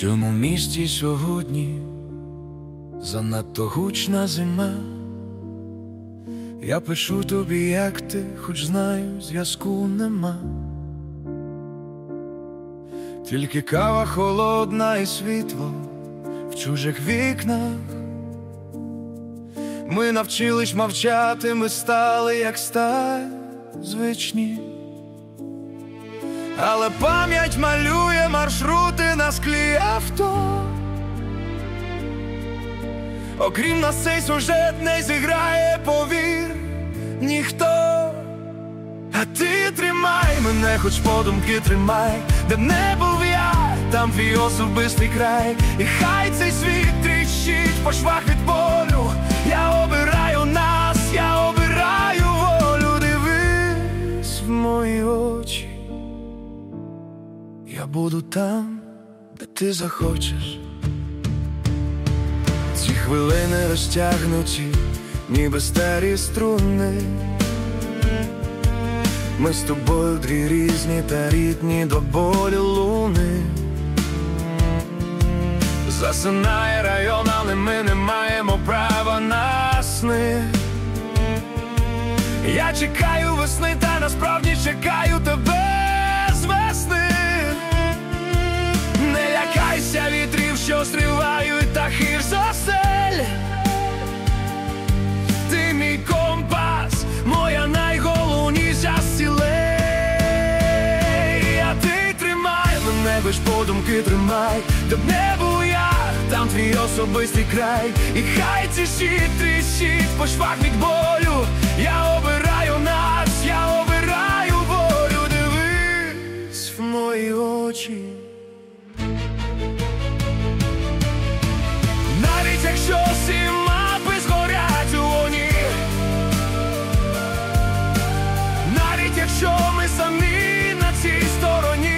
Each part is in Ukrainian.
цьому місті сьогодні занадто гучна зима. Я пишу тобі, як ти, хоч знаю, зв'язку нема. Тільки кава холодна і світло в чужих вікнах. Ми навчились мовчати, ми стали, як сталь, звичні. Але пам'ять малює маршрути на склі авто. Окрім нас цей сюжет не зіграє, повір, ніхто. А ти тримай мене, хоч подумки тримай. Де б не був я, там твій особистий край. І хай цей світ тріщить по швах від болю. Я обираю нас, я обираю волю. Дивись в мої очі, я буду там, де ти захочеш. Ці хвилини розтягнуті, ніби старі струни. Ми з тобою дві різні та рідні до болю луни. Засинає район, але ми не маємо права на сни. Я чекаю весни, та насправді чекаю тебе з весни. Не лякайся вітрів, що зривають птахів з осель. Ти мій компас, моя найголовніша цілей. А ти тримай мене, без подумки тримай. Де б не був я, там твій особистий край. І хай цей світ тріщить по швах від болю. Я обираю нас, я обираю волю. Дивись в мої очі. Навіть якщо всі мапи згорять у вогні, навіть якщо ми самі на цій стороні,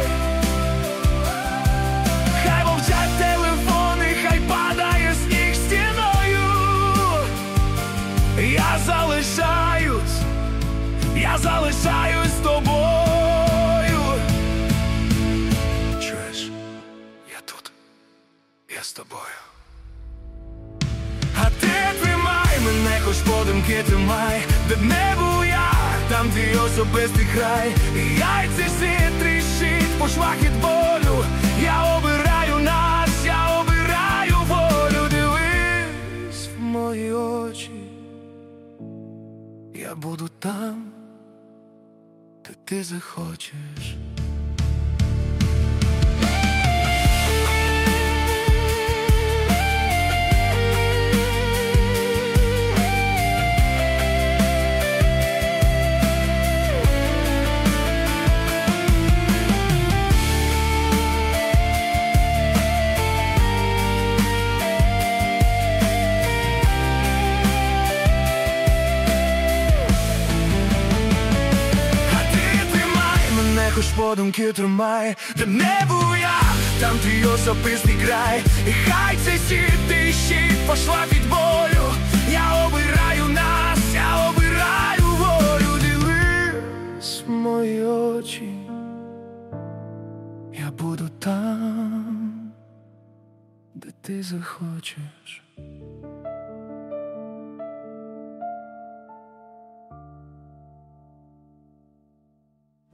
хай мовчать телефони, хай падає сніг стіною. Я залишаюсь з тобою. Чуєш, я тут, я з тобою. А ти тримай мене, хоч подумки тримай. Де б не був я, там твій особистий край. І яйця світ тріщить по швах від болю. Я обираю нас, я обираю волю. Дивись в мої очі, я буду там, де ти захочеш. Хоч подумки тримай, де не був я, там твій особистий край. І хай цей світ тріщить по швах від болю. Я обираю нас, я обираю волю. Дивись в мої очі, я буду там, де ти захочеш.